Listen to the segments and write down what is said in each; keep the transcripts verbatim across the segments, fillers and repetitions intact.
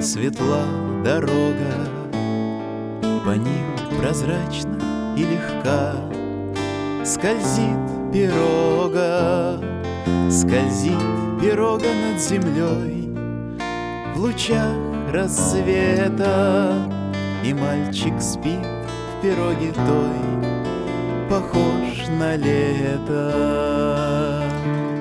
Светла дорога, по ним прозрачно и легка скользит пирога, скользит пирога над землей в лучах рассвета. И мальчик спит в пироге той, похож на лето.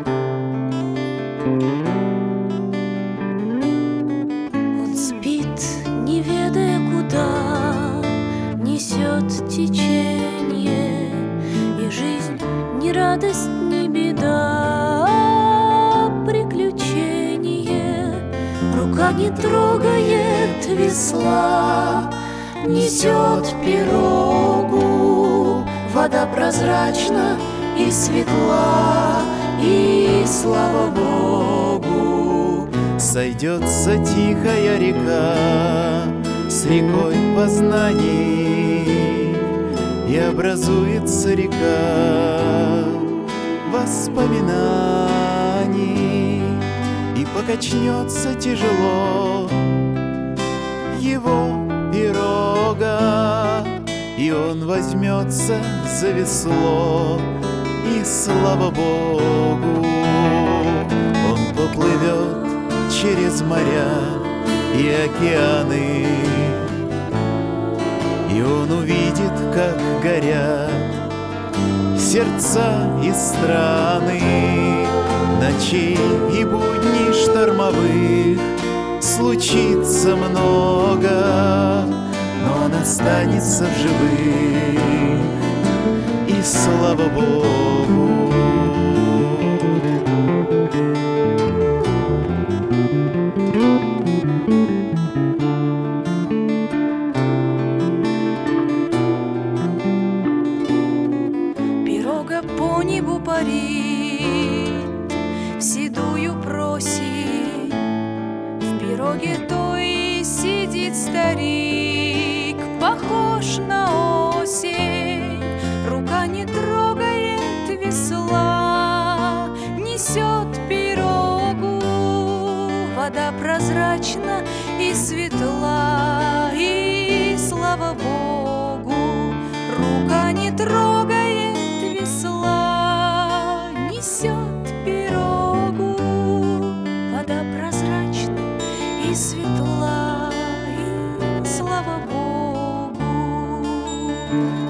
Он спит, не ведая куда несет течение, и жизнь ни радость, ни беда, а приключение. Рука не трогает весла, несет пирогу. Вода прозрачна и светла, и слава Богу. Сойдется тихая река с рекой познаний, и образуется река воспоминаний, и покачнется тяжело его пирога, и он возьмется за весло, и слава Богу, он поплывет через моря и океаны, и он увидит, как горят сердца и страны. Ночей и будней штормовых случится много, но он останется в живых, и слава Богу. Пирога по небу парит, в седую просить. В пироге той сидит старик, похож на осень. Рука не трогает весла, несет пирогу. Вода прозрачна и светла, и слава Богу. Рука не трогает весла, несет пирогу. Вода прозрачна и светла, и слава Богу.